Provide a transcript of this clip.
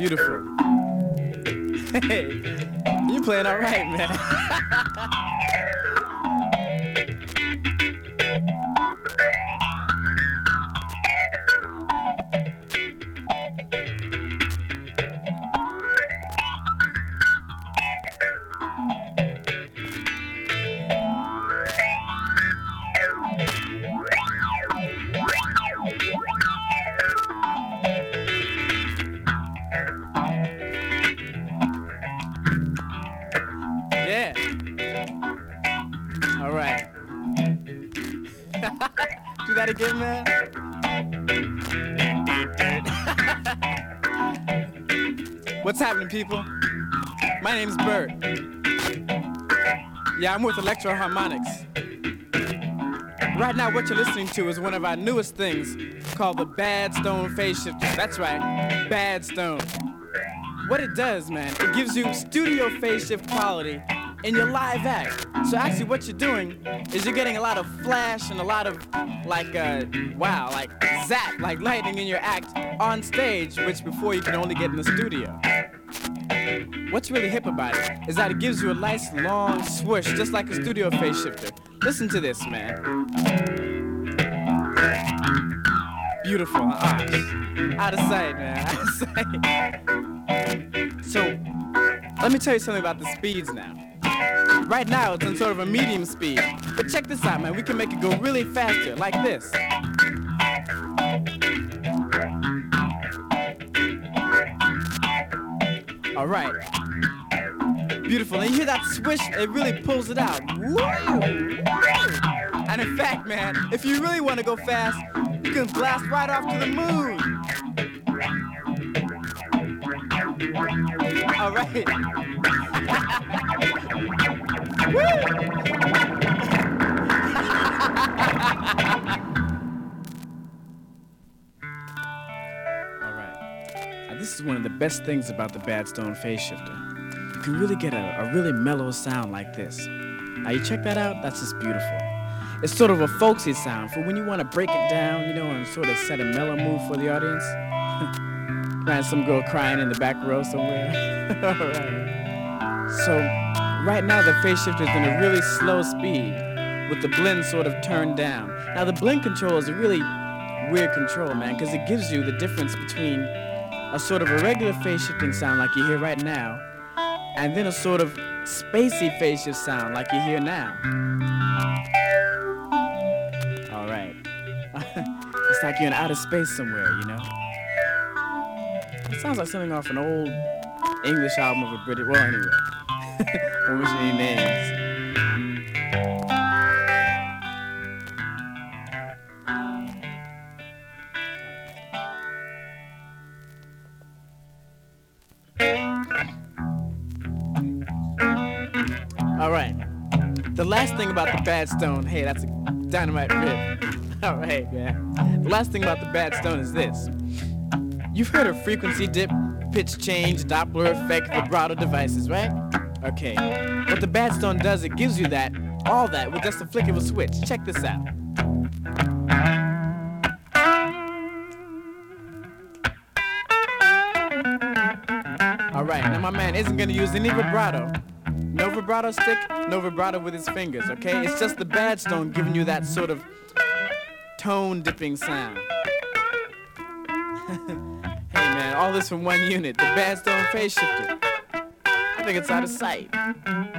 beautiful. Hey, you playing all right, man. Yeah. All right. Do that again, man. What's happening, people? My name's Bert. Yeah, I'm with Electro Harmonics. Right now, what you're listening to is one of our newest things called the Bad Stone Phase Shifter. That's right, Bad Stone. What it does, man, it gives you studio phase shift quality in your live act. So actually what you're doing is you're getting a lot of flash and a lot of like zap, like lightning in your act on stage, which before you can only get in the studio. What's really hip about it is that it gives you a nice long swoosh, just like a studio phase shifter. Listen to this, man. Beautiful, out of sight, man, out of sight. So, let me tell you something about the speeds now. Right now, it's on sort of a medium speed. But check this out, man. We can make it go really faster, like this. All right. Beautiful. And you hear that swish? It really pulls it out. Woo! And in fact, man, if you really want to go fast, you can blast right off to the moon. All right. All right. Now, this is one of the best things about the Bad Stone Phase Shifter. You can really get a really mellow sound like this. Now, you check that out? That's just beautiful. It's sort of a folksy sound for when you want to break it down, and sort of set a mellow mood for the audience. Right, some girl crying in the back row somewhere. All right. So, right now the phase shifter is in a really slow speed with the blend sort of turned down. Now the blend control is a really weird control, man, because it gives you the difference between a sort of a regular phase shifting sound like you hear right now, and then a sort of spacey phase shift sound like you hear now. All right. It's like you're in outer space somewhere, It sounds like something off an old English album of a British. Well, anyway. Don't mention any names. All right. The last thing about the Bad Stone. Hey, that's a dynamite riff. All right, man. The last thing about the Bad Stone is this. You've heard of frequency dip, pitch change, Doppler effect, vibrato devices, right? Okay. What the Bad Stone does, it gives you all that, with just a flick of a switch. Check this out. All right, now my man isn't gonna use any vibrato. No vibrato stick, no vibrato with his fingers, okay? It's just the Bad Stone giving you that sort of tone dipping sound. Hey man, all this from one unit, the Bad Stone Phase Shifter. I think it's out of sight.